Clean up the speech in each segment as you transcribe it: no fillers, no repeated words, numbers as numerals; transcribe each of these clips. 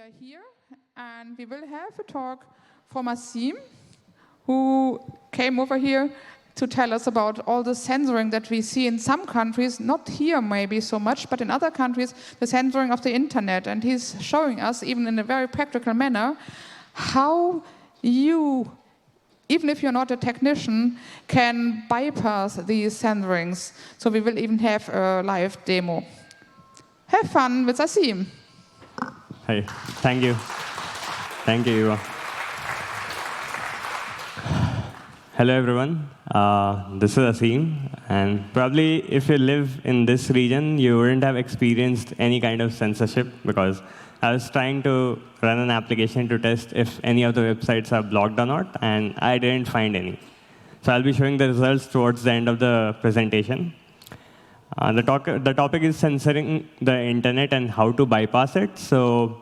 are here, and we will have a talk from Asim, who came over here to tell us about all the censoring that we see in some countries, not here maybe so much, but in other countries, the censoring of the internet. And he's showing us, even in a very practical manner, how you, even if you're not a technician, can bypass these censorings. So we will even have a live demo. Have fun with Asim. Hey, thank you. Thank you, Eva. Hello, everyone. This is Asim. And probably if you live in this region, you wouldn't have experienced any kind of censorship, because I was trying to run an application to test if any of the websites are blocked or not, and I didn't find any. So I'll be showing the results towards the end of the presentation. The topic is censoring the internet and how to bypass it. So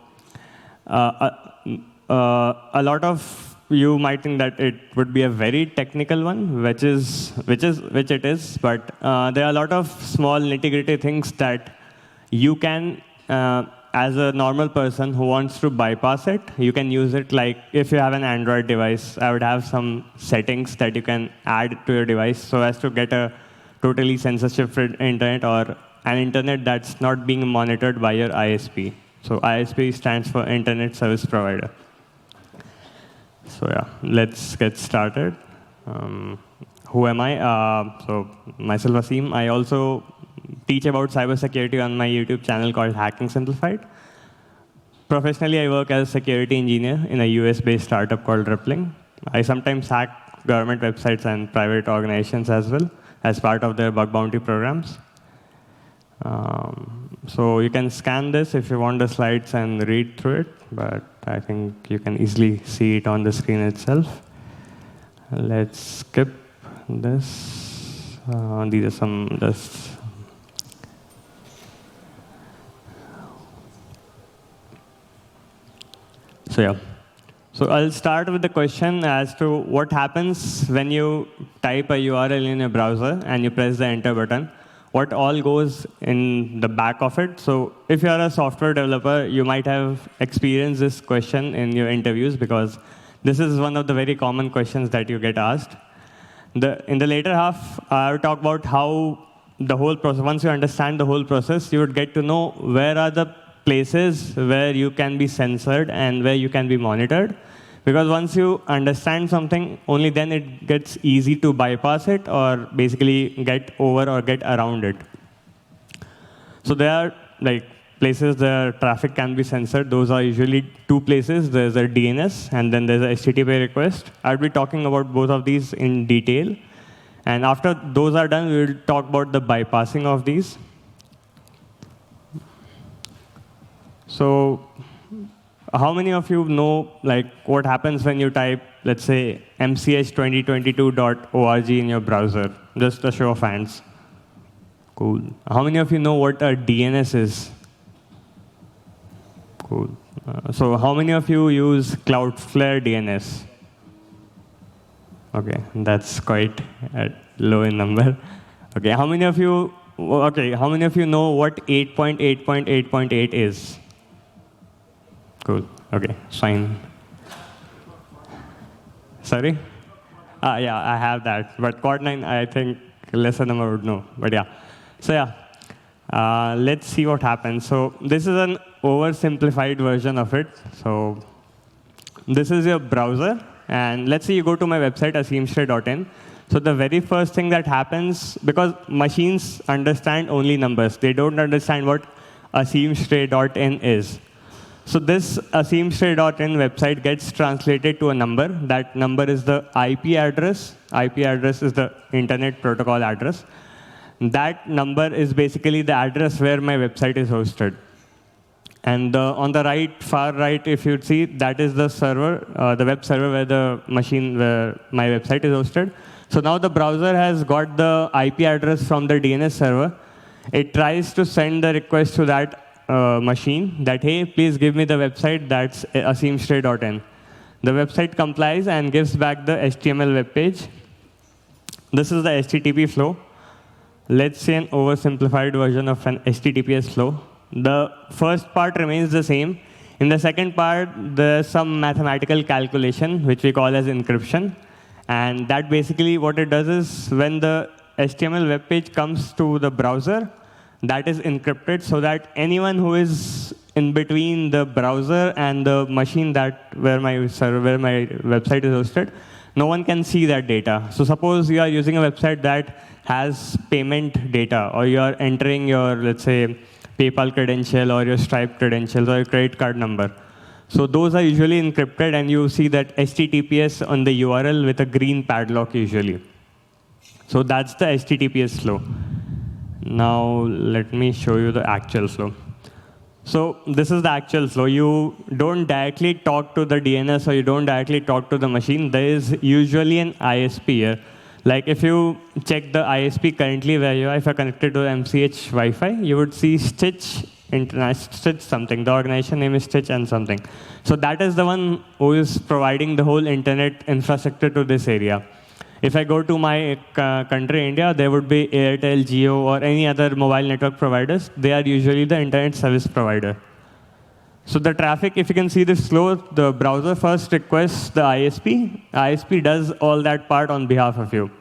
a lot of you might think that it would be a very technical one, which it is. But there are a lot of small nitty-gritty things that you can, as a normal person who wants to bypass it, you can use it. Like if you have an Android device, I would have some settings that you can add to your device so as to get a totally censorship-free internet, or an internet that's not being monitored by your ISP. So ISP stands for Internet Service Provider. So yeah, let's get started. Who am I? So myself, Asim. I also teach about cybersecurity on my YouTube channel called Hacking Simplified. Professionally, I work as a security engineer in a US-based startup called Rippling. I sometimes hack government websites and private organizations as well, as part of their bug bounty programs. So you can scan this if you want the slides and read through it, but I think you can easily see it on the screen itself. Let's skip this. These are some just. So yeah. So I'll start with the question as to what happens when you type a URL in a browser and you press the enter button. What all goes in the back of it. So if you're a software developer, you might have experienced this question in your interviews, because this is one of the very common questions that you get asked. In the later half, I'll talk about how the whole process, once you understand the whole process, you would get to know where are the places where you can be censored and where you can be monitored. Because once you understand something, only then it gets easy to bypass it, or basically get over or get around it. So there are like places where traffic can be censored. Those are usually two places. There's a DNS, and then there's a HTTP request. I'll be talking about both of these in detail. And after those are done, we'll talk about the bypassing of these. So how many of you know like what happens when you type, let's say, mch2022.org in your browser? Just a show of hands. Cool. How many of you know what a DNS is? Cool. So how many of you use Cloudflare DNS? OK, that's quite low in number. OK, how many of you know what 8.8.8.8 is? Cool. OK, fine. Sorry? Yeah, I have that. But Quad 9, I think lesser number would know. But yeah. So yeah, let's see what happens. So this is an oversimplified version of it. So this is your browser. And let's say you go to my website, asimstray.in. So the very first thing that happens, because machines understand only numbers. They don't understand what asimstray.in is. So this asimstray.in website gets translated to a number. That number is the IP address. IP address is the Internet Protocol address. That number is basically the address where my website is hosted. And on the right, far right, if you'd see, that is the server, the web server where the machine, where my website is hosted. So now the browser has got the IP address from the DNS server. It tries to send the request to that machine that, hey, please give me the website that's asimstray.in. The website complies and gives back the HTML web page. This is the HTTP flow. Let's say an oversimplified version of an HTTPS flow. The first part remains the same. In the second part, there's some mathematical calculation, which we call as encryption. And that basically what it does is when the HTML web page comes to the browser, that is encrypted so that anyone who is in between the browser and the machine where my website is hosted, no one can see that data. So suppose you are using a website that has payment data, or you are entering your, let's say, PayPal credential or your Stripe credentials or your credit card number. So those are usually encrypted, and you see that HTTPS on the URL with a green padlock usually. So that's the HTTPS flow. Now let me show you the actual flow. So this is the actual flow. You don't directly talk to the DNS, or you don't directly talk to the machine. There is usually an ISP here. Like if you check the ISP currently where you are, if you're connected to MCH Wi-Fi, you would see Stitch International, Stitch something. The organization name is Stitch and something. So that is the one who is providing the whole internet infrastructure to this area. If I go to my country, India, there would be Airtel, Jio, or any other mobile network providers. They are usually the internet service provider. So the traffic, if you can see this flow, the browser first requests the ISP. ISP does all that part on behalf of you.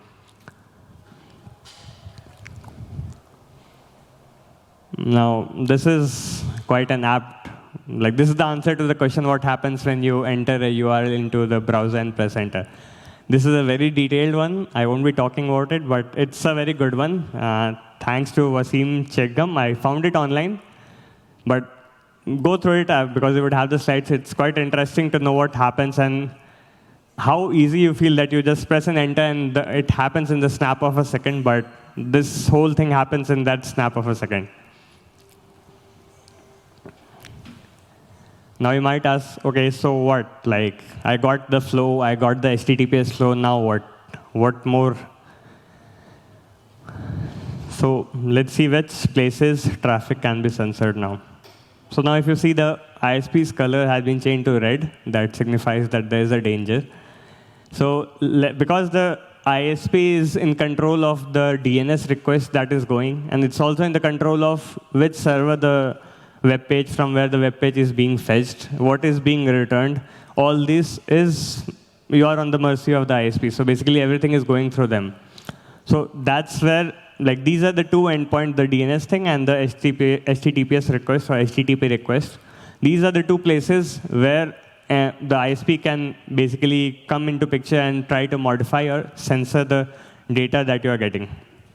Now, this is quite an apt, like this is the answer to the question, what happens when you enter a URL into the browser and press enter. This is a very detailed one. I won't be talking about it, but it's a very good one. Thanks to Wasim Cheggam. I found it online. But go through it because it would have the slides. It's quite interesting to know what happens and how easy you feel that you just press an enter and it happens in the snap of a second, but this whole thing happens in that snap of a second. Now you might ask, okay, so what? Like, I got the flow, I got the HTTPS flow, now what? What more? So let's see which places traffic can be censored now. So now if you see the ISP's color has been changed to red, that signifies that there is a danger. So because the ISP is in control of the DNS request that is going, and it's also in the control of which server the web page, from where the web page is being fetched, what is being returned, all this is, you are on the mercy of the ISP. So basically everything is going through them. So that's where, like these are the two endpoints, the DNS thing and the HTTPS request or HTTP request. These are the two places where the ISP can basically come into picture and try to modify or censor the data that you are getting.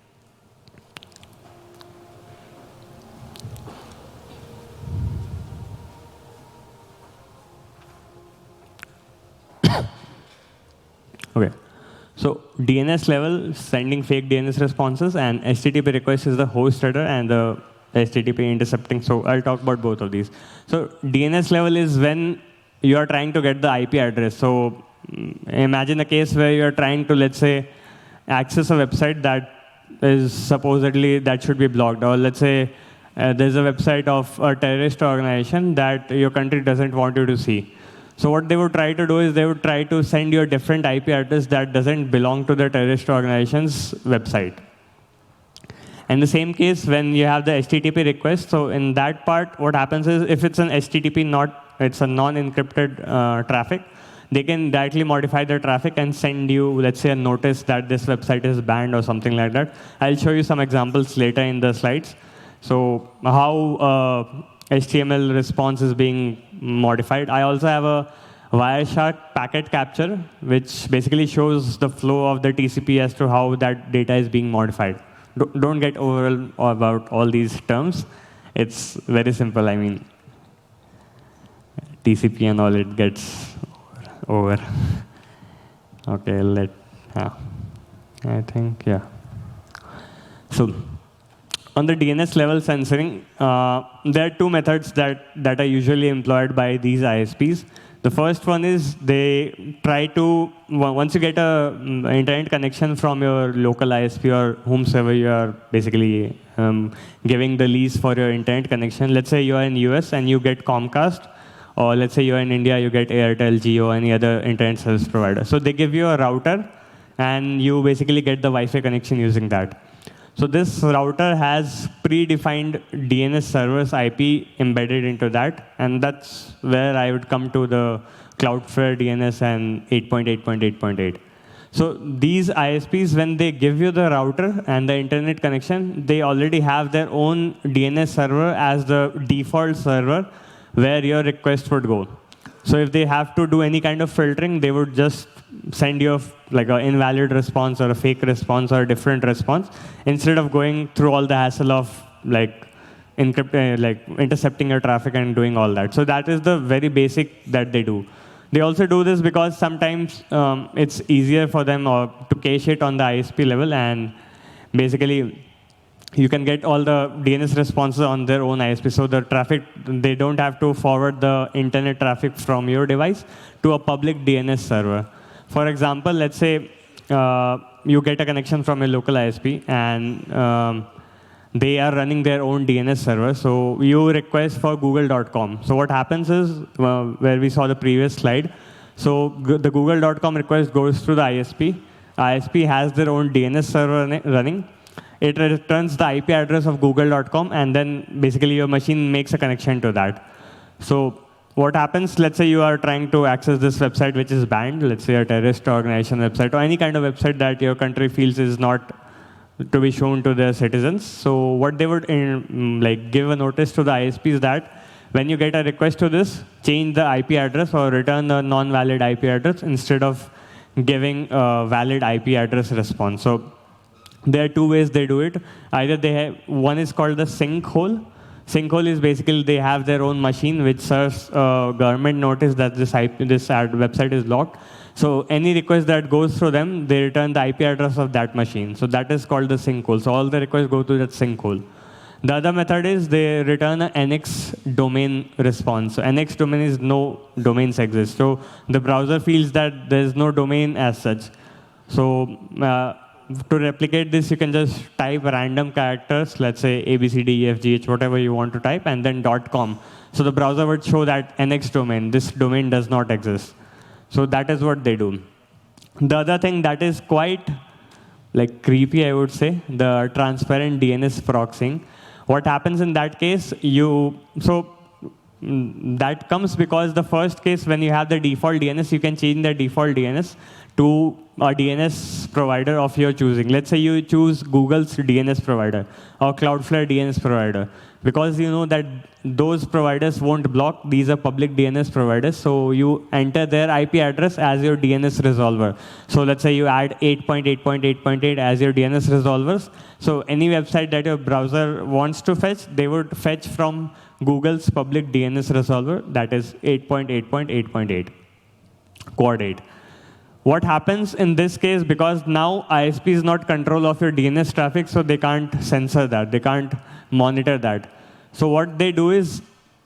Okay, so DNS level, sending fake DNS responses, and HTTP request is the host header and the HTTP intercepting. So I'll talk about both of these. So DNS level is when you are trying to get the IP address. So imagine a case where you are trying to, let's say, access a website that is supposedly, that should be blocked. Or let's say there's a website of a terrorist organization that your country doesn't want you to see. So what they would try to do is they would try to send you a different IP address that doesn't belong to the terrorist organization's website. In the same case, when you have the HTTP request, so in that part, what happens is if it's an HTTP, it's a non-encrypted traffic, they can directly modify the traffic and send you, let's say, a notice that this website is banned or something like that. I'll show you some examples later in the slides. So how HTML response is being modified. I also have a Wireshark packet capture, which basically shows the flow of the TCP as to how that data is being modified. Don't get overwhelmed about all these terms. It's very simple. I mean, TCP and all, it gets over. Okay, I think, yeah. So on the DNS level censoring, there are two methods that are usually employed by these ISPs. The first one is they try to, once you get an internet connection from your local ISP or whomsoever you are basically giving the lease for your internet connection. Let's say you are in US and you get Comcast, or let's say you are in India, you get Airtel, Jio, any other internet service provider. So they give you a router, and you basically get the Wi-Fi connection using that. So this router has predefined DNS server's IP embedded into that, and that's where I would come to the Cloudflare DNS and 8.8.8.8. So these ISPs, when they give you the router and the internet connection, they already have their own DNS server as the default server where your request would go. So if they have to do any kind of filtering, they would just send you like an invalid response or a fake response or a different response instead of going through all the hassle of like intercepting your traffic and doing all that. So that is the very basic that they do. They also do this because sometimes it's easier for them to cache it on the ISP level, and basically you can get all the DNS responses on their own ISP. So the traffic, they don't have to forward the internet traffic from your device to a public DNS server. For example, let's say you get a connection from a local ISP, and they are running their own DNS server. So you request for google.com. So what happens is, where we saw the previous slide, so the google.com request goes to the ISP. ISP has their own DNS server running. It returns the IP address of google.com, and then basically your machine makes a connection to that. So what happens, let's say you are trying to access this website which is banned, let's say a terrorist organization website, or any kind of website that your country feels is not to be shown to their citizens. So what they would give a notice to the ISP is that when you get a request to this, change the IP address or return a non-valid IP address instead of giving a valid IP address response. So there are two ways they do it. Either they have, one is called the sinkhole. Sinkhole is basically they have their own machine which serves a government notice that this website is locked. So any request that goes through them, they return the IP address of that machine. So that is called the sinkhole. So all the requests go to that sinkhole. The other method is they return an NX domain response. So NX domain is no domains exist. So the browser feels that there is no domain as such. So to replicate this, you can just type random characters, let's say ABCDEFGH, whatever you want to type, and then .com. So the browser would show that NX domain. This domain does not exist. So that is what they do. The other thing that is quite creepy, I would say, the transparent DNS proxying. What happens in that case, that comes because the first case, when you have the default DNS, you can change the default DNS to a DNS provider of your choosing. Let's say you choose Google's DNS provider or Cloudflare DNS provider, because you know that those providers won't block. These are public DNS providers, so you enter their IP address as your DNS resolver. So let's say you add 8.8.8.8 as your DNS resolvers. So any website that your browser wants to fetch, they would fetch from Google's public DNS resolver, that is 8.8.8.8, quad 8. What happens in this case, because now ISP is not control of your DNS traffic, so they can't censor that. They can't monitor that. So what they do is,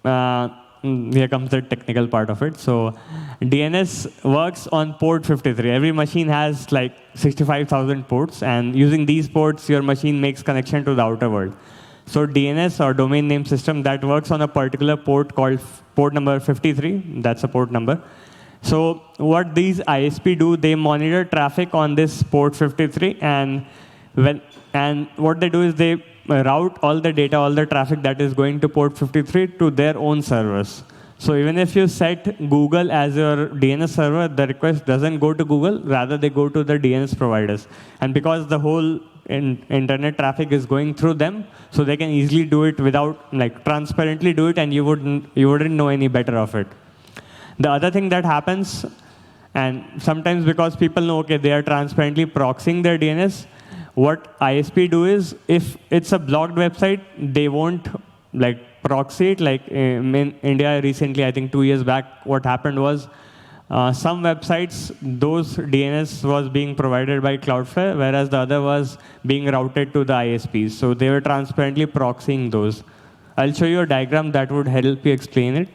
here comes the technical part of it. So DNS works on port 53. Every machine has like 65,000 ports, and using these ports, your machine makes connection to the outer world. So DNS, or domain name system, that works on a particular port called port number 53. That's a port number. So what these ISP do, they monitor traffic on this port 53, and what they do is they route all the data, all the traffic that is going to port 53 to their own servers. So even if you set Google as your DNS server, the request doesn't go to Google, rather they go to the DNS providers. And because the whole internet traffic is going through them, so they can easily do it without, transparently do it, and you wouldn't know any better of it. The other thing that happens, and sometimes because people know, okay, they are transparently proxying their DNS, what ISP do is, if it's a blocked website, they won't proxy it. Like in India recently, I think 2 years back, what happened was, some websites, those DNS was being provided by Cloudflare, whereas the other was being routed to the ISPs. So they were transparently proxying those. I'll show you a diagram that would help you explain it.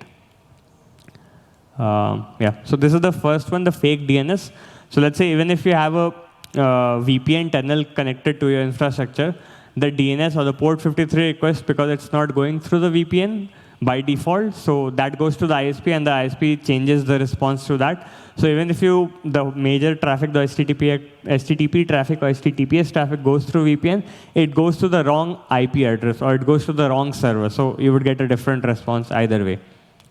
So this is the first one, the fake DNS. So let's say even if you have a VPN tunnel connected to your infrastructure, the DNS or the port 53 request, because it's not going through the VPN, by default. So that goes to the ISP, and the ISP changes the response to that. So even if the major traffic, the HTTP traffic or HTTPS traffic goes through VPN, it goes to the wrong IP address or it goes to the wrong server. So you would get a different response either way.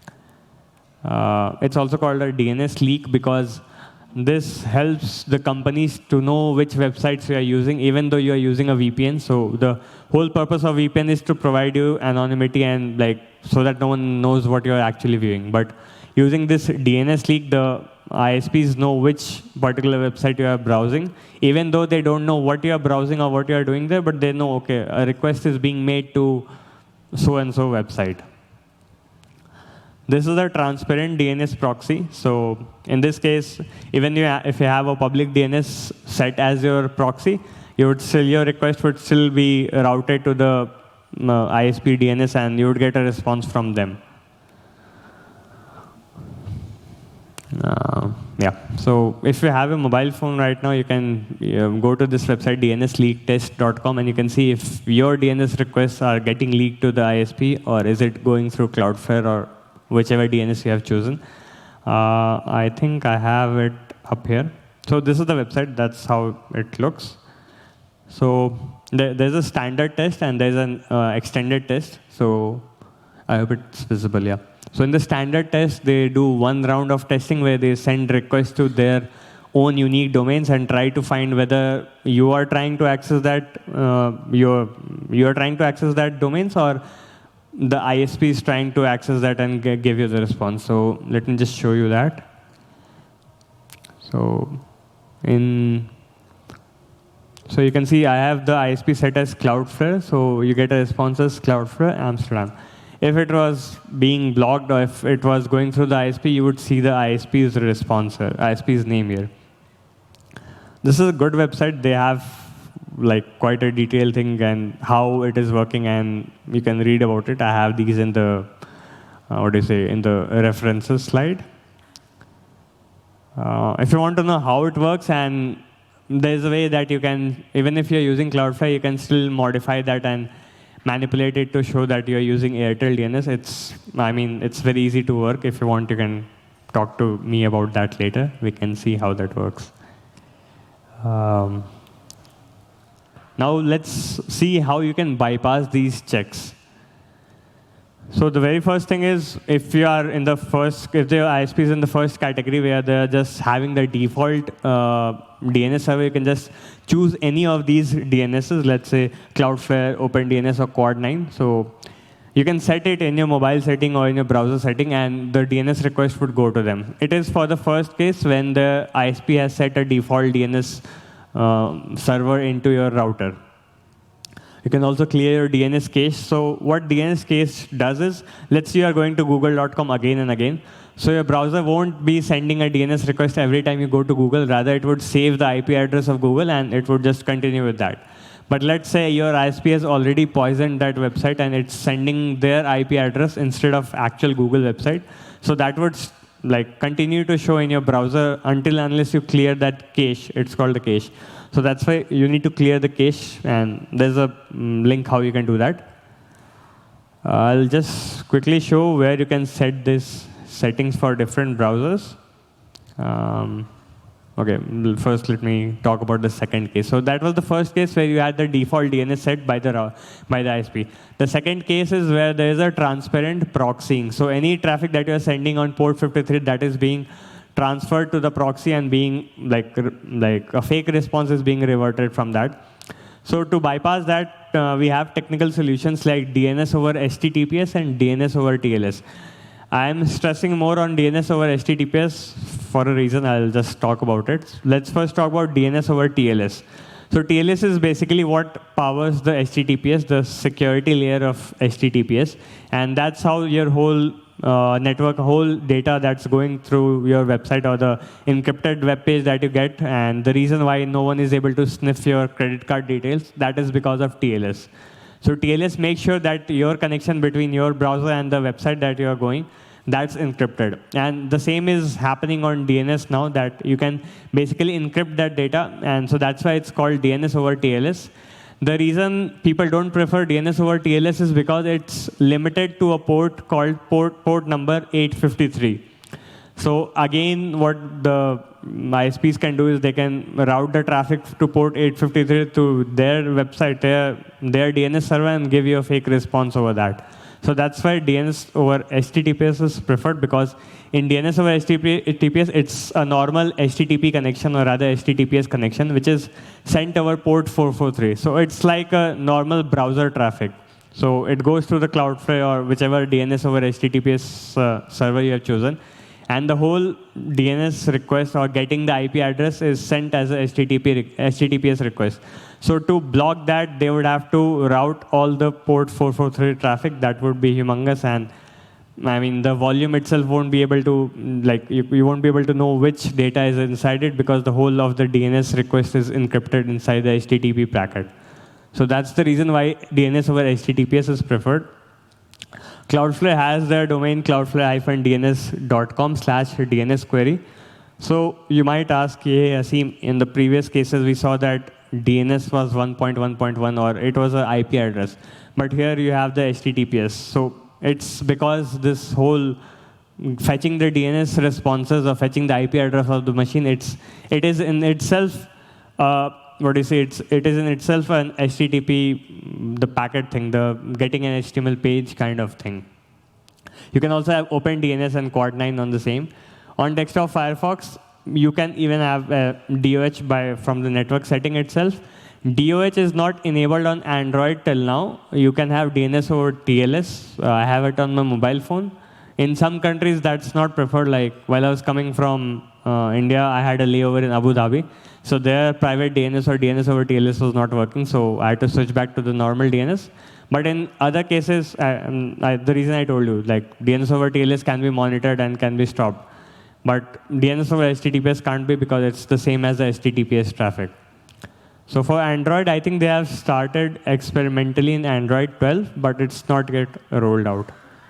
It's also called a DNS leak because this helps the companies to know which websites you are using, even though you are using a VPN. So the whole purpose of VPN is to provide you anonymity and so that no one knows what you are actually viewing. But using this DNS leak, the ISPs know which particular website you are browsing, even though they don't know what you are browsing or what you are doing there, but they know, okay, a request is being made to so-and-so website. This is a transparent DNS proxy. So in this case, even if you have a public DNS set as your proxy, your request would still be routed to the ISP DNS, and you would get a response from them. Yeah. So if you have a mobile phone right now, you can go to this website, dnsleaktest.com, and you can see if your DNS requests are getting leaked to the ISP, or is it going through Cloudflare or whichever DNS you have chosen. I think I have it up here. So this is the website. That's how it looks. So there's a standard test, and there's an extended test. So I hope it's visible, yeah. So in the standard test, they do one round of testing where they send requests to their own unique domains and try to find whether you are trying to access that, you're trying to access that domains, or the ISP is trying to access that and give you the response. So let me just show you that. So you can see I have the ISP set as Cloudflare. So you get a response as Cloudflare Amsterdam. If it was being blocked or if it was going through the ISP, you would see the ISP's response, ISP's name here. This is a good website. They have quite a detailed thing and how it is working, and you can read about it. I have these in the in the references slide. If you want to know how it works, and there's a way that you can, even if you're using Cloudflare, you can still modify that and manipulate it to show that you're using Airtel DNS. It's very easy to work. If you want, you can talk to me about that later. We can see how that works. Now let's see how you can bypass these checks. So the very first thing is, if the ISP is in the first category where they're just having the default DNS server, you can just choose any of these DNSs, let's say Cloudflare, OpenDNS, or Quad9. So you can set it in your mobile setting or in your browser setting, and the DNS request would go to them. It is for the first case when the ISP has set a default DNS server into your router. You can also clear your DNS cache. So what DNS cache does is, let's say you are going to google.com again and again. So your browser won't be sending a DNS request every time you go to Google. Rather, it would save the IP address of Google, and it would just continue with that. But let's say your ISP has already poisoned that website, and it's sending their IP address instead of actual Google website. So that would continue to show in your browser unless you clear that cache. It's called the cache. So that's why you need to clear the cache, and there's a link how you can do that. I'll just quickly show where you can set these settings for different browsers. OK, first let me talk about the second case. So that was the first case where you had the default DNS set by the ISP. The second case is where there is a transparent proxying. So any traffic that you are sending on port 53, that is being transferred to the proxy and being a fake response is being reverted from that. So to bypass that, we have technical solutions like DNS over HTTPS and DNS over TLS. I'm stressing more on DNS over HTTPS for a reason. I'll just talk about it. Let's first talk about DNS over TLS. So TLS is basically what powers the HTTPS, the security layer of HTTPS. And that's how your whole network, whole data that's going through your website or the encrypted web page that you get. And the reason why no one is able to sniff your credit card details, that is because of TLS. So TLS makes sure that your connection between your browser and the website that you are going, that's encrypted. And the same is happening on DNS now, that you can basically encrypt that data. And so that's why it's called DNS over TLS. The reason people don't prefer DNS over TLS is because it's limited to a port called port number 853. So again, what the ISPs can do is they can route the traffic to port 853 to their website, their DNS server, and give you a fake response over that. So that's why DNS over HTTPS is preferred, because in DNS over HTTPS, it's a normal HTTP connection, or rather HTTPS connection, which is sent over port 443. So it's like a normal browser traffic. So it goes to the Cloudflare or whichever DNS over HTTPS server you have chosen. And the whole DNS request or getting the IP address is sent as a HTTPS request. So to block that, they would have to route all the port 443 traffic. That would be humongous. And I mean, the volume itself won't be able to, like, you won't be able to know which data is inside it, because the whole of the DNS request is encrypted inside the HTTP packet. So that's the reason why DNS over HTTPS is preferred. Cloudflare has their domain cloudflare-dns.com/DNS query. So you might ask, hey, Asim, in the previous cases, we saw that DNS was 1.1.1, or it was an IP address. But here you have the HTTPS. So it's because this whole fetching the DNS responses or fetching the IP address of the machine, it is in itself, it is in itself an HTTP, the packet thing, the getting an HTML page kind of thing. You can also have OpenDNS and Quad9 on the same. On desktop Firefox, you can even have DOH from the network setting itself. DOH is not enabled on Android till now. You can have DNS over TLS. I have it on my mobile phone. In some countries, that's not preferred. Like while I was coming from India, I had a layover in Abu Dhabi. So their private DNS or DNS over TLS was not working. So I had to switch back to the normal DNS. But in other cases, the reason I told you, like DNS over TLS can be monitored and can be stopped. But DNS over HTTPS can't be, because it's the same as the HTTPS traffic. So for Android, I think they have started experimentally in Android 12, but it's not yet rolled out.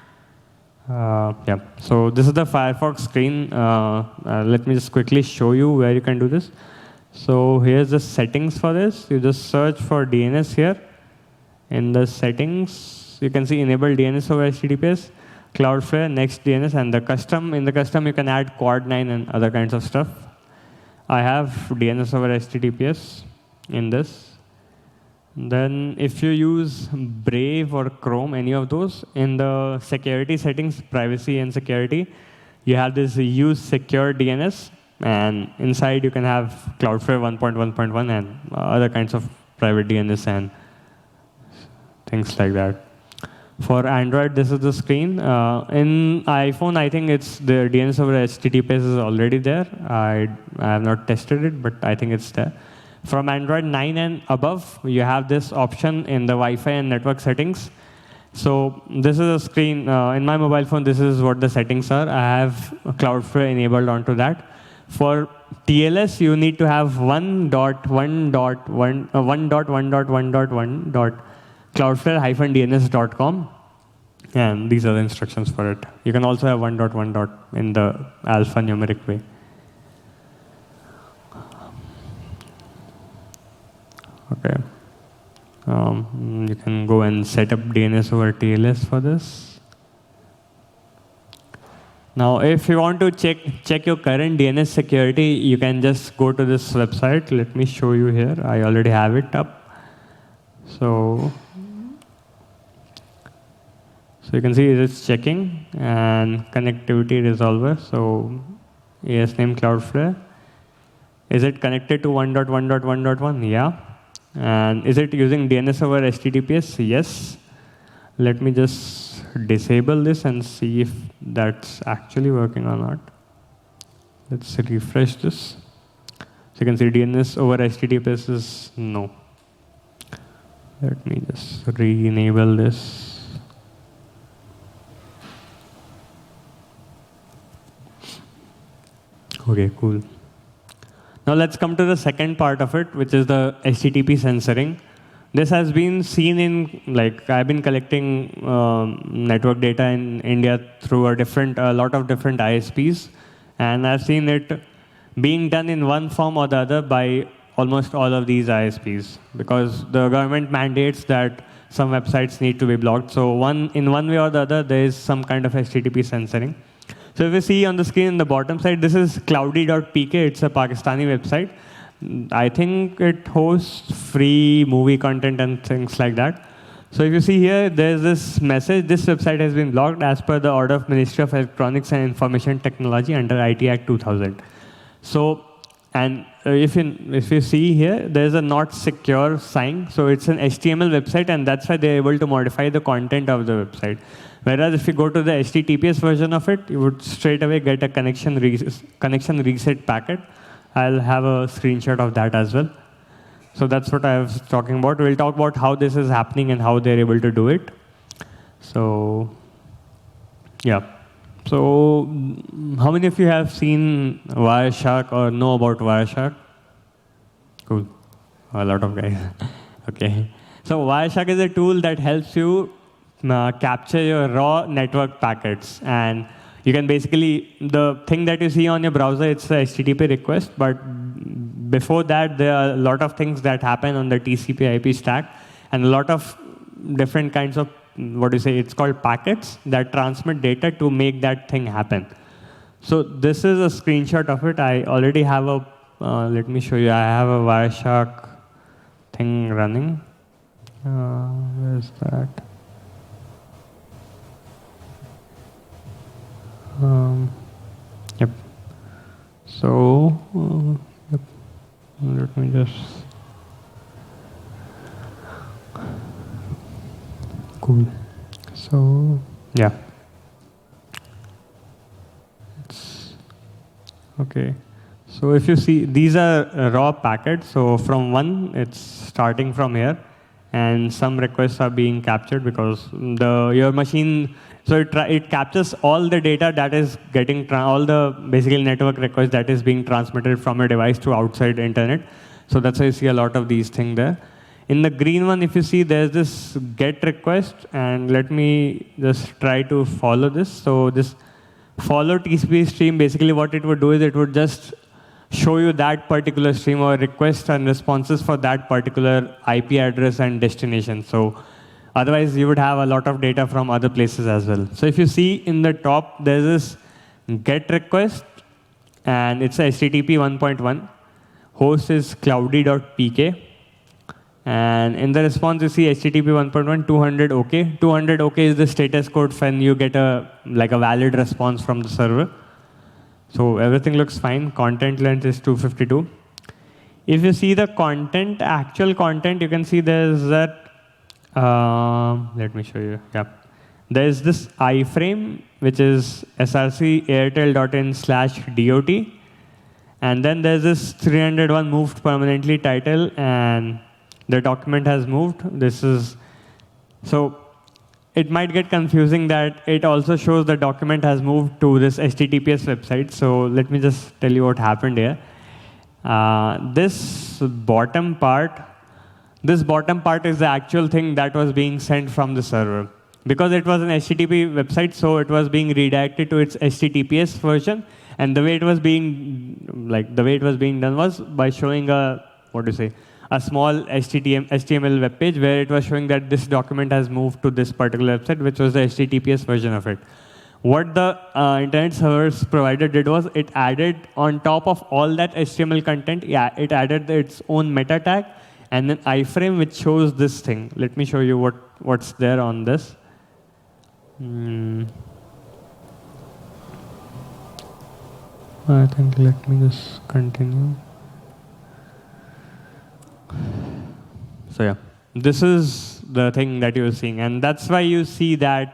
Yeah. So this is the Firefox screen. Let me just quickly show you where you can do this. So here's the settings for this. You just search for DNS here. In the settings, you can see enable DNS over HTTPS, Cloudflare, next DNS, and in the custom, you can add Quad9 and other kinds of stuff. I have DNS over HTTPS in this. Then if you use Brave or Chrome, any of those, in the security settings, privacy and security, you have this use secure DNS. And inside, you can have Cloudflare 1.1.1 and other kinds of private DNS and things like that. For Android, this is the screen. In iPhone, I think it's the DNS over HTTPS is already there. I have not tested it, but I think it's there. From Android 9 and above, you have this option in the Wi-Fi and network settings. So this is a screen. In my mobile phone, this is what the settings are. I have Cloudflare enabled onto that. For TLS, you need to have 1.1.1.1.Cloudflare-DNS.com. And these are the instructions for it. You can also have 1.1. In the alphanumeric way. Okay. You can go and set up DNS over TLS for this. Now, if you want to check your current DNS security, you can just go to this website. Let me show you here. I already have it up. So you can see it's checking, and connectivity resolver. So AS name Cloudflare. Is it connected to 1.1.1.1? Yeah. And is it using DNS over HTTPS? Yes. Let me just disable this and see if that's actually working or not. Let's refresh this. So you can see DNS over HTTPS is no. Let me just re-enable this. Okay, cool. Now let's come to the second part of it, which is the HTTP censoring. This has been seen in, like, I've been collecting network data in India through a lot of different ISPs, and I've seen it being done in one form or the other by almost all of these ISPs, because the government mandates that some websites need to be blocked. So in one way or the other, there is some kind of HTTP censoring. So if you see on the screen in the bottom side, this is cloudy.pk. It's a Pakistani website. I think it hosts free movie content and things like that. So if you see here, there's this message: this website has been blocked as per the order of Ministry of Electronics and Information Technology under IT Act 2000. So, and if you see here, there's a not secure sign. So it's an HTML website, and that's why they're able to modify the content of the website. Whereas if you go to the HTTPS version of it, you would straight away get a connection reset packet. I'll have a screenshot of that as well. So that's what I was talking about. We'll talk about how this is happening and how they're able to do it. So, yeah. So, how many of you have seen Wireshark or know about Wireshark? Cool. A lot of guys. Okay. So, Wireshark is a tool that helps you capture your raw network packets. And you can basically, the thing that you see on your browser, it's a HTTP request, but before that, there are a lot of things that happen on the TCP IP stack, and a lot of different kinds of, it's called packets that transmit data to make that thing happen. So this is a screenshot of it. I already have a, let me show you. I have a Wireshark thing running. Where's that? Yep. So, yep. Let me just. Cool. So, yeah. It's okay. So if you see, these are raw packets. So from one, it's starting from here, and some requests are being captured because your machine. So it captures all the data that is getting, all the basically network requests that is being transmitted from your device to outside internet. So that's why you see a lot of these things there. In the green one, if you see, there's this GET request, and let me just try to follow this. So this follow TCP stream, basically what it would do is it would just show you that particular stream or requests and responses for that particular IP address and destination. So otherwise, you would have a lot of data from other places as well. So if you see in the top, there's this GET request, and it's a HTTP 1.1. Host is cloudy.pk. And in the response, you see HTTP 1.1, 200 OK. 200 OK is the status code when you get a valid response from the server. So everything looks fine. Content length is 252. If you see the content, actual content, you can see there's that. Let me show you. Yeah. There's this iframe, which is src_airtel.in/dot. And then there's this 301 moved permanently title, and the document has moved. So it might get confusing that it also shows the document has moved to this HTTPS website. So let me just tell you what happened here. This bottom part is the actual thing that was being sent from the server. Because it was an HTTP website, so it was being redirected to its HTTPS version. And the way it was being done was by showing a small HTML web page where it was showing that this document has moved to this particular website, which was the HTTPS version of it. What the internet service provider did was it added on top of all that HTML content, it added its own meta tag and an iframe which shows this thing. Let me show you what's there on this. I think let me just continue. So yeah, this is the thing that you're seeing, and that's why you see that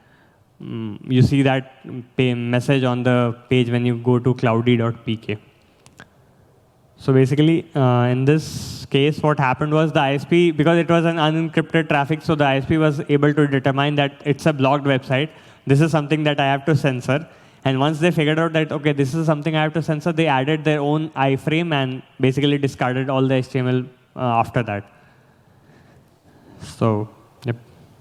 message on the page when you go to cloudy.pk. So basically, in this case, what happened was the ISP, because it was an unencrypted traffic, so the ISP was able to determine that it's a blocked website. This is something that I have to censor. And once they figured out that, okay, this is something I have to censor, they added their own iframe and basically discarded all the HTML after that. So, yep.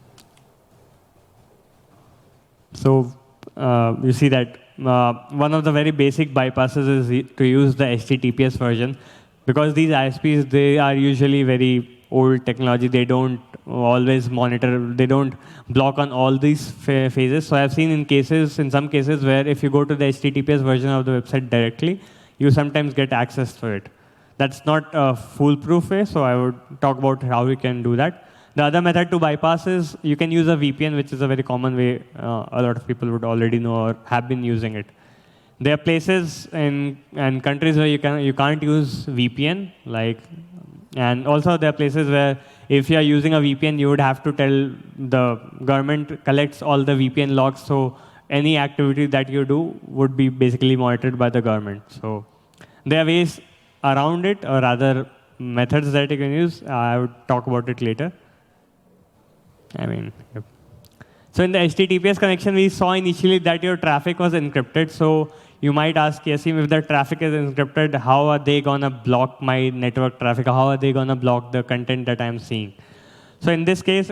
So you see that one of the very basic bypasses is to use the HTTPS version. because these ISPs, they are usually very old technology. They don't always monitor. They don't block on all these phases. So I've seen in some cases where if you go to the HTTPS version of the website directly, you sometimes get access to it. That's not a foolproof way, so I would talk about how we can do that. The other method to bypass is you can use a VPN, which is a very common way a lot of people would already know or have been using it. There are places and countries where you can't use VPN, and also there are places where if you are using a VPN, you would have to tell the government collects all the VPN logs, so any activity that you do would be basically monitored by the government. So there are ways around it, or rather methods that you can use. I would talk about it later. Yep. So in the HTTPS connection, we saw initially that your traffic was encrypted. So you might ask, Yasim, if the traffic is encrypted, how are they going to block my network traffic? How are they going to block the content that I'm seeing? So in this case,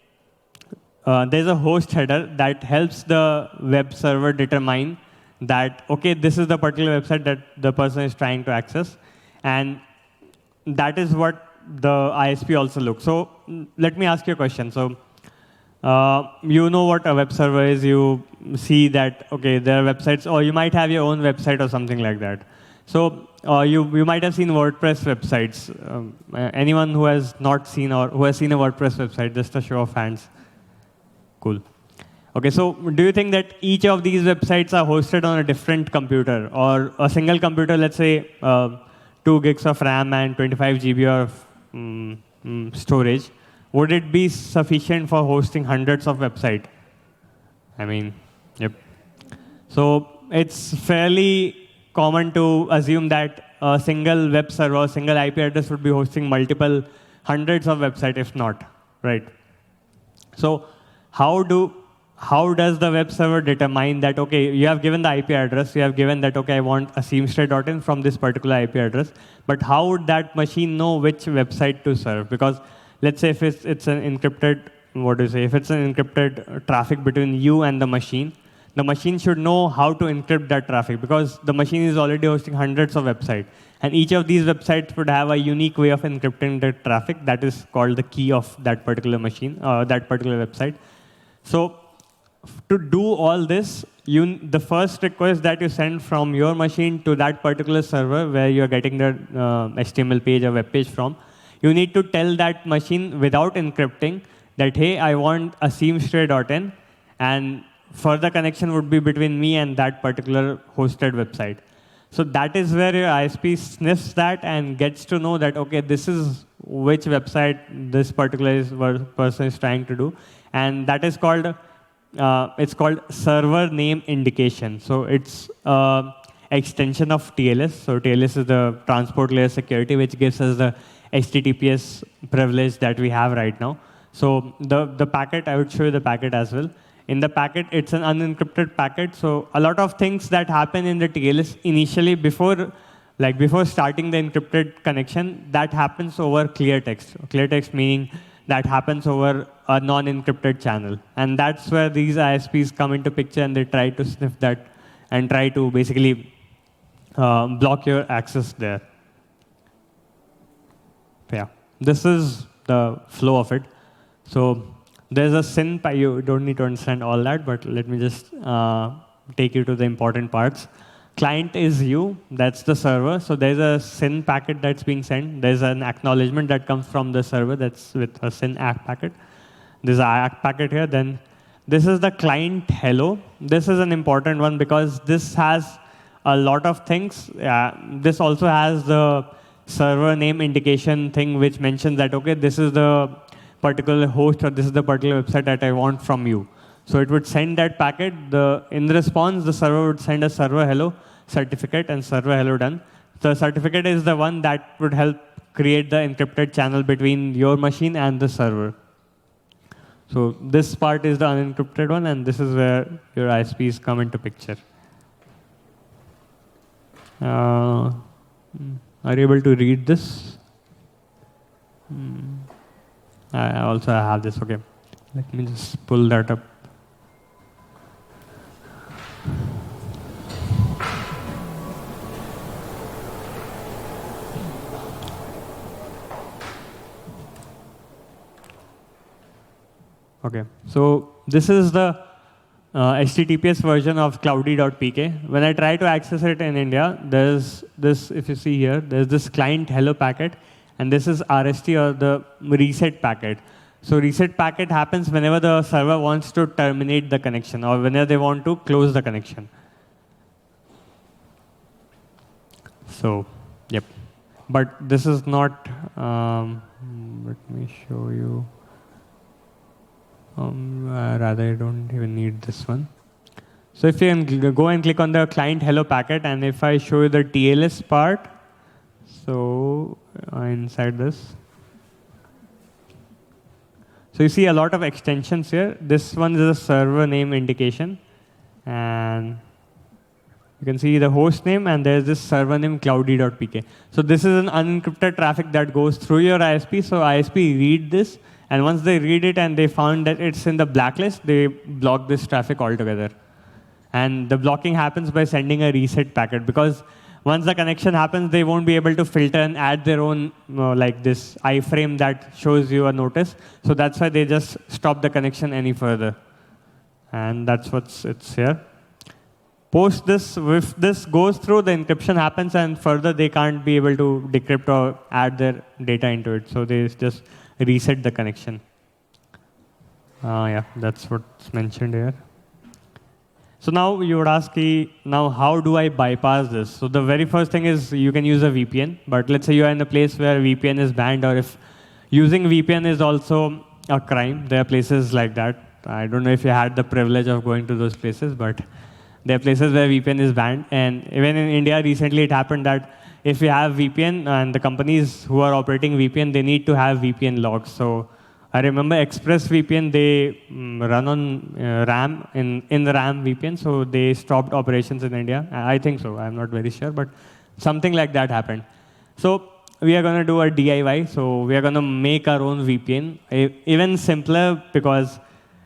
there's a host header that helps the web server determine that, OK, this is the particular website that the person is trying to access. And that is what the ISP also looks. So let me ask you a question. So you know what a web server is. You see that, OK, there are websites, or you might have your own website or something like that. So you might have seen WordPress websites. Anyone who has not seen or who has seen a WordPress website, just a show of hands. Cool. OK, so do you think that each of these websites are hosted on a different computer, or a single computer, let's say 2 gigs of RAM and 25 GB of storage, would it be sufficient for hosting hundreds of websites? Yep. So it's fairly common to assume that a single web server, a single IP address would be hosting multiple hundreds of websites, if not, right? So how does the web server determine that, OK, you have given the IP address, you have given that, OK, I want a asimstray.in from this particular IP address, but how would that machine know which website to serve? Because let's say if it's an encrypted, if it's an encrypted traffic between you and the machine should know how to encrypt that traffic, because the machine is already hosting hundreds of websites. And each of these websites would have a unique way of encrypting the traffic that is called the key of that particular machine, that particular website. So to do all this, the first request that you send from your machine to that particular server where you're getting the HTML page or web page from, you need to tell that machine without encrypting that, hey, I want a asimstray.in, and further connection would be between me and that particular hosted website. So that is where your ISP sniffs that and gets to know that, OK, this is which website this particular person is trying to do. And that is called, it's called server name indication. So it's extension of TLS. So TLS is the transport layer security, which gives us the HTTPS privilege that we have right now. So the packet, I would show you the packet as well. In the packet, it's an unencrypted packet. So a lot of things that happen in the TLS initially before starting the encrypted connection, that happens over clear text. Clear text meaning that happens over a non-encrypted channel. And that's where these ISPs come into picture, and they try to sniff that and try to basically block your access there. Yeah, this is the flow of it. So there's a SYN. You don't need to understand all that, but let me just take you to the important parts. Client is you, that's the server. So there's a SYN packet that's being sent. There's an acknowledgement that comes from the server that's with a SYN ACK packet. There's an ACK packet here. Then this is the client hello. This is an important one because this has a lot of things. This also has the server name indication thing, which mentions that, OK, this is the particular host, or this is the particular website that I want from you. So it would send that packet. In response, the server would send a server hello certificate and server hello done. The certificate is the one that would help create the encrypted channel between your machine and the server. So this part is the unencrypted one, and this is where your ISPs come into picture. Are you able to read this? I also have this. OK, let me just pull that up. Okay, so this is the HTTPS version of cloudy.pk. When I try to access it in India, there's this, if you see here, there's this client hello packet, and this is RST, or the reset packet. So reset packet happens whenever the server wants to terminate the connection, or whenever they want to close the connection. So, yep. But this is not, let me show you. Rather, I don't even need this one. So if you can go and click on the client hello packet, and if I show you the TLS part, so inside this. So you see a lot of extensions here. This one is a server name indication. And you can see the host name, and there's this server name cloudy.pk. So this is an unencrypted traffic that goes through your ISP. So ISP read this, and once they read it and they found that it's in the blacklist, they block this traffic altogether. And the blocking happens by sending a reset packet, because once the connection happens, they won't be able to filter and add their own, like this iframe that shows you a notice. So that's why they just stop the connection any further. And that's it's here. Post this, if this goes through, the encryption happens, and further they can't be able to decrypt or add their data into it. So they just reset the connection. Yeah, that's what's mentioned here. So now you would ask me, now how do I bypass this? So the very first thing is you can use a VPN, but let's say you are in a place where VPN is banned, or if using VPN is also a crime. There are places like that. I don't know if you had the privilege of going to those places, but there are places where VPN is banned. And even in India, recently it happened that if you have VPN, and the companies who are operating VPN, they need to have VPN logs. So I remember ExpressVPN, they run on RAM, in the RAM VPN, so they stopped operations in India. I think so, I'm not very sure, but something like that happened. So we are going to do a DIY, so we are going to make our own VPN, even simpler, because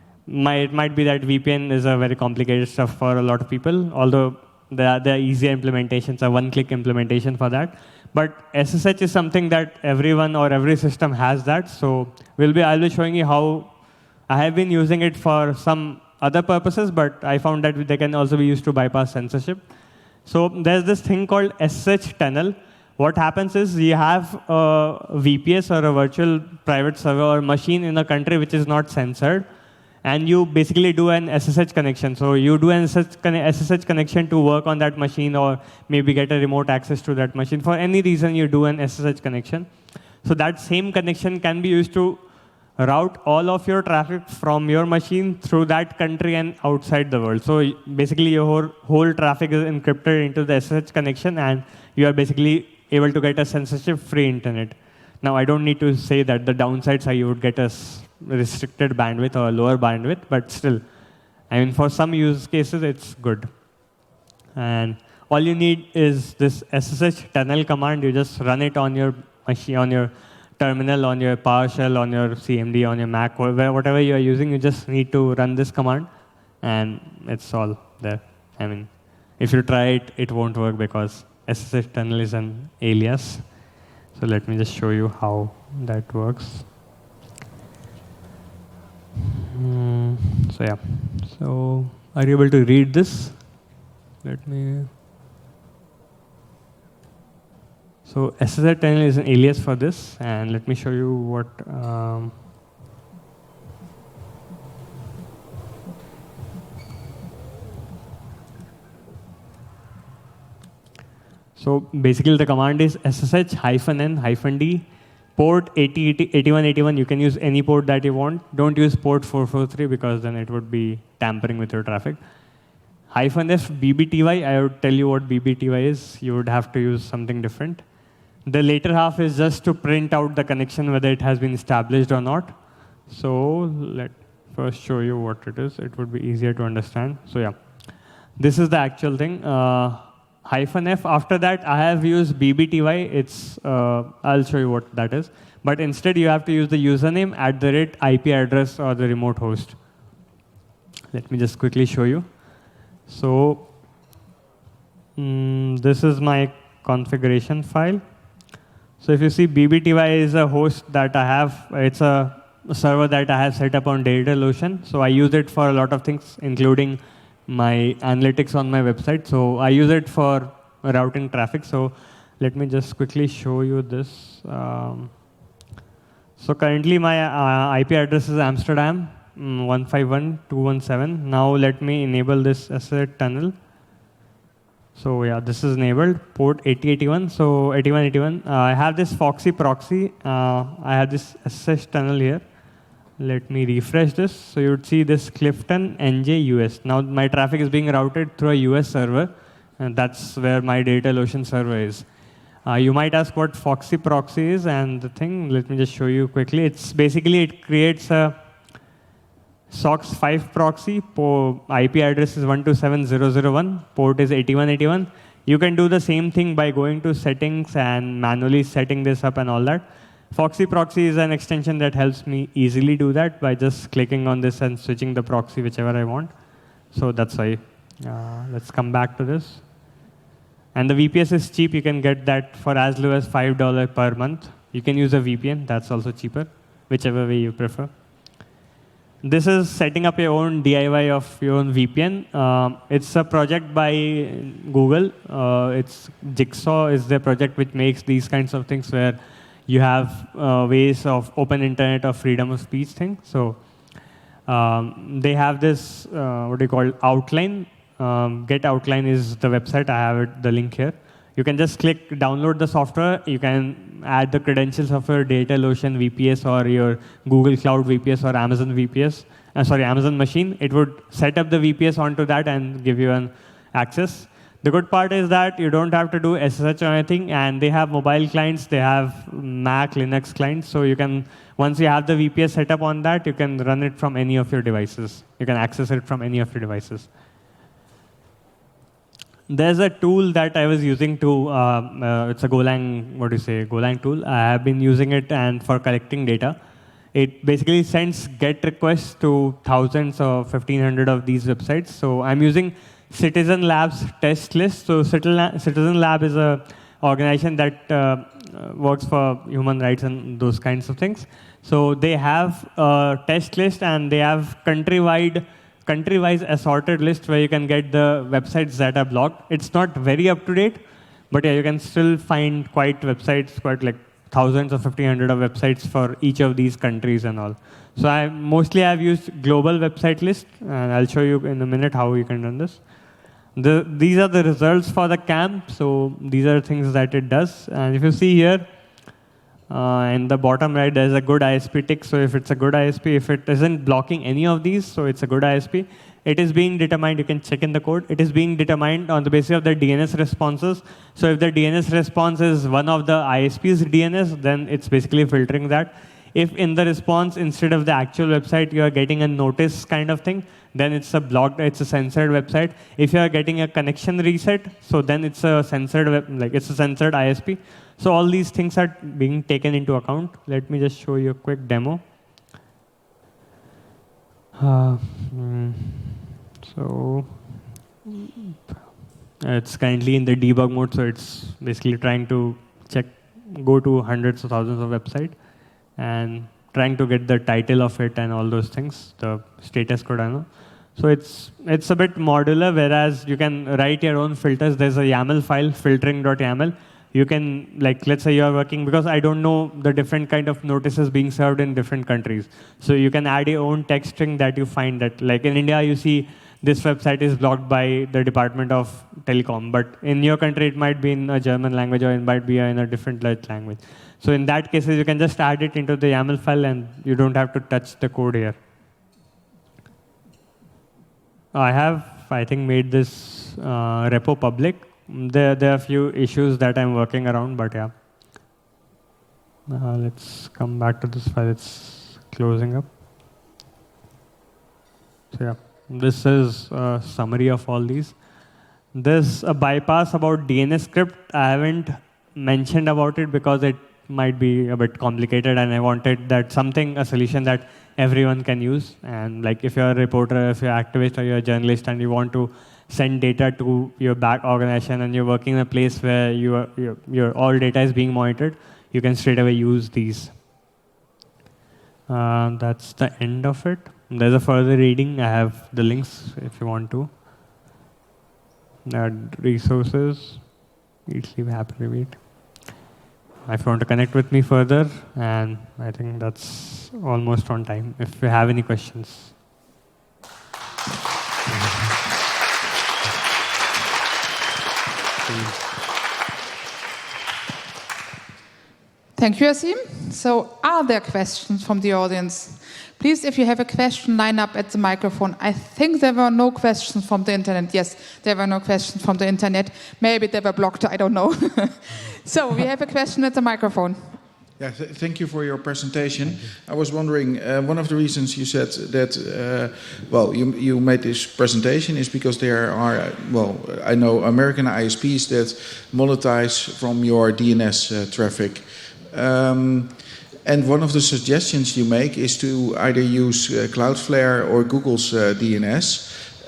it might be that VPN is a very complicated stuff for a lot of people, although there are easier implementations, a one-click implementation for that. But SSH is something that everyone or every system has that. So I'll be showing you how I have been using it for some other purposes, but I found that they can also be used to bypass censorship. So there's this thing called SSH tunnel. What happens is you have a VPS, or a virtual private server or machine in a country which is not censored, and you basically do an SSH connection. So you do an SSH connection to work on that machine, or maybe get a remote access to that machine. For any reason, you do an SSH connection. So that same connection can be used to route all of your traffic from your machine through that country and outside the world. So basically, your whole traffic is encrypted into the SSH connection, and you are basically able to get a censorship-free internet. Now, I don't need to say that the downsides are you would get a restricted bandwidth or lower bandwidth, but still, I mean, for some use cases, it's good. And all you need is this SSH tunnel command. You just run it on your machine, on your terminal, on your PowerShell, on your CMD, on your Mac, whatever you are using. You just need to run this command, and it's all there. I mean, if you try it, it won't work, because SSH tunnel is an alias. So let me just show you how that works. So yeah, so are you able to read this? Let me. So SSH tunnel is an alias for this, and let me show you what. So basically, the command is SSH-n-d port 8181. You can use any port that you want. Don't use port 443, because then it would be tampering with your traffic. -f BBTY, I would tell you what BBTY is. You would have to use something different. The later half is just to print out the connection, whether it has been established or not. So let first show you what it is. It would be easier to understand. So yeah, this is the actual thing. -f, after that, I have used BBTY. I'll show you what that is. But instead, you have to use the username @IP address or the remote host. Let me just quickly show you. So this is my configuration file. So if you see, BBTY is a host that I have. It's a server that I have set up on DigitalOcean. So I use it for a lot of things, including my analytics on my website. So I use it for routing traffic. So let me just quickly show you this. So currently my IP address is Amsterdam 151.217. Now let me enable this asset tunnel. So yeah, this is enabled, port 8081. So 8181. I have this Foxy proxy. I have this SSH tunnel here. Let me refresh this. So you would see this Clifton NJ US. Now my traffic is being routed through a US server, and that's where my DigitalOcean server is. You might ask what Foxy proxy is, and the thing, let me just show you quickly. It's basically, it creates a SOCKS 5 proxy. IP address is 127.0.0.1. Port is 8181. You can do the same thing by going to settings and manually setting this up and all that. Foxy proxy is an extension that helps me easily do that by just clicking on this and switching the proxy whichever I want. So that's why. Let's come back to this. And the VPS is cheap. You can get that for as low as $5 per month. You can use a VPN. That's also cheaper, whichever way you prefer. This is setting up your own DIY of your own VPN. It's a project by Google. It's Jigsaw is the project which makes these kinds of things where you have ways of open internet or freedom of speech thing. So they have this, what do you call, Outline. Get Outline is the website. I have the link here. You can just click download the software. You can add the credentials of your DigitalOcean VPS or your Google Cloud VPS or Amazon VPS. Amazon machine. It would set up the VPS onto that and give you an access. The good part is that you don't have to do SSH or anything, and they have mobile clients. They have Mac, Linux clients. So you can, once you have the VPS set up on that, you can run it from any of your devices. You can access it from any of your devices. There's a tool that I was using to, it's a Golang, Golang tool. I have been using it and for collecting data. It basically sends GET requests to thousands or 1,500 of these websites. So I'm using Citizen Lab's test list. So Citizen Lab is an organization that works for human rights and those kinds of things. So they have a test list and they have country-wise assorted list where you can get the websites that are blocked. It's not very up to date, but yeah, you can still find quite websites, quite like thousands or 1,500 of websites for each of these countries and all. So I've used global website list, and I'll show you in a minute how you can run this. These are the results for the camp. So these are things that it does. And if you see here, in the bottom right, there's a good ISP tick. So if it's a good ISP, if it isn't blocking any of these, so it's a good ISP. It is being determined, you can check in the code. It is being determined on the basis of the DNS responses. So if the DNS response is one of the ISP's DNS, then it's basically filtering that. If in the response, instead of the actual website, you are getting a notice kind of thing, then it's a blocked, it's a censored website. If you are getting a connection reset, so then it's a censored it's a censored ISP. So all these things are being taken into account. Let me just show you a quick demo. So it's currently in the debug mode, so it's basically trying to go to hundreds of thousands of websites and trying to get the title of it and all those things, the status code, I know. So it's a bit modular, whereas you can write your own filters. There's a YAML file, filtering.yaml. You can, let's say you're working, because I don't know the different kind of notices being served in different countries. So you can add your own text string that you find that, like in India, you see this website is blocked by the Department of Telecom. But in your country, it might be in a German language or it might be in a different language. So in that case, you can just add it into the YAML file and you don't have to touch the code here. I have, I think, made this repo public. There are a few issues that I'm working around, but yeah. Let's come back to this file. It's closing up. So yeah, this is a summary of all these. There's a bypass about DNS script. I haven't mentioned about it because it might be a bit complicated, and I wanted a solution that everyone can use. And like if you're a reporter, if you're an activist or you're a journalist and you want to send data to your back organization and you're working in a place where your all data is being monitored, you can straight away use these. That's the end of it. There's a further reading. I have the links if you want to. Resources. Please leave happy read. If you want to connect with me further, and I think that's almost on time. If you have any questions. Thank you, Asim. So, are there questions from the audience? Please, if you have a question, line up at the microphone. I think there were no questions from the internet. Yes, there were no questions from the internet. Maybe they were blocked, I don't know. So, we have a question at the microphone. Yeah, thank you for your presentation. I was wondering, one of the reasons you said that, you made this presentation is because there are, I know American ISPs that monetize from your DNS traffic. And one of the suggestions you make is to either use Cloudflare or Google's DNS.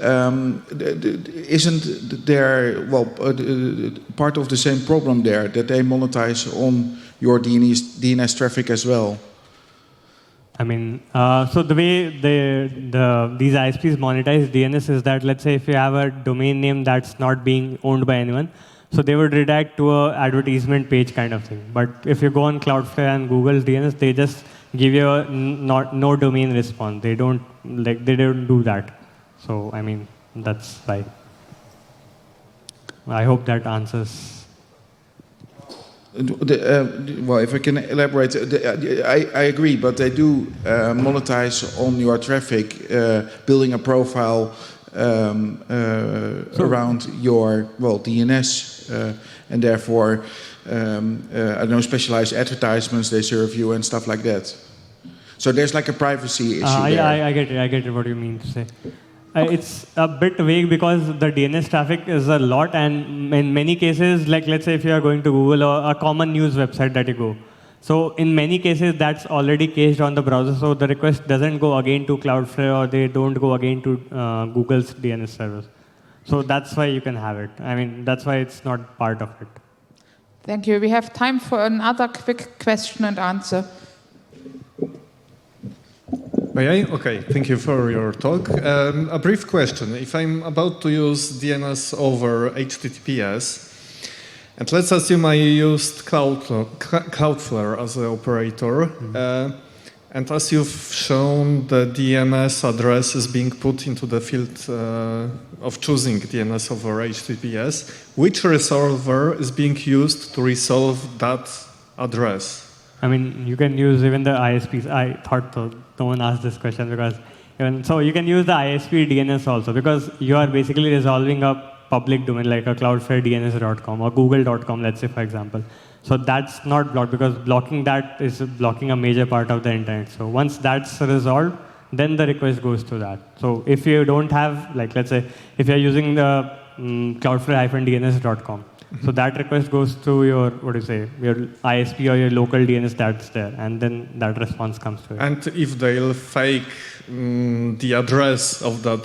Isn't there, part of the same problem there, that they monetize on your DNS traffic as well? I mean, so the way these ISPs monetize DNS is that, let's say if you have a domain name that's not being owned by anyone, so they would redirect to a advertisement page kind of thing. But if you go on Cloudflare and Google's DNS, they just give you a no domain response. They don't do that. So I mean, that's why. I hope that answers. If I can elaborate, I agree, but they do monetize on your traffic, building a profile around your DNS, and therefore, I don't know, specialized advertisements they serve you and stuff like that. So there's like a privacy issue there. Yeah, I get it. What you mean to say. It's a bit vague because the DNS traffic is a lot, and in many cases, like let's say if you are going to Google or a common news website that you go, so in many cases that's already cached on the browser, so the request doesn't go again to Cloudflare or they don't go again to Google's DNS servers. So that's why you can have it. I mean, that's why it's not part of it. Thank you. We have time for another quick question and answer. May I? Okay, thank you for your talk. A brief question. If I'm about to use DNS over HTTPS, and let's assume I used Cloudflare as an operator, and as you've shown, the DNS address is being put into the field of choosing DNS over HTTPS. Which resolver is being used to resolve that address? I mean, you can use even the ISPs. I thought no one asked this question because so you can use the ISP DNS also because you are basically resolving a public domain like a cloudflaredns.com or google.com, let's say, for example. So that's not blocked because blocking that is blocking a major part of the internet. So once that's resolved, then the request goes to that. So if you don't have, like, let's say, if you're using the cloudflare-dns.com, so that request goes to your, your ISP or your local DNS that's there, and then that response comes to it. And if they'll fake the address of that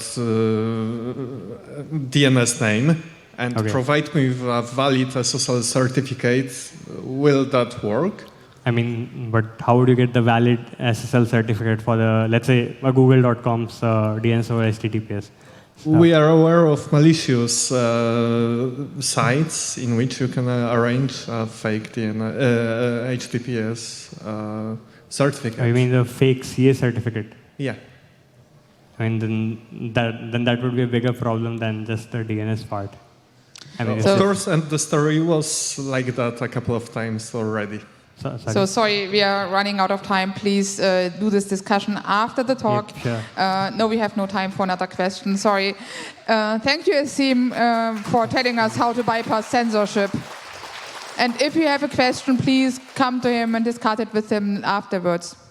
DNS name and provide me with a valid SSL certificate, will that work? I mean, but how would you get the valid SSL certificate for the, let's say, a google.com's DNS over HTTPS? We are aware of malicious sites in which you can arrange a fake HTTPS certificate. You mean the fake CA certificate? Yeah. I mean, then that would be a bigger problem than just the DNS part. I mean, of course, and the story was like that a couple of times already. So sorry, we are running out of time. Please do this discussion after the talk. Yep, sure. No, we have no time for another question. Sorry. Thank you, Asim, for telling us how to bypass censorship. And if you have a question, please come to him and discuss it with him afterwards.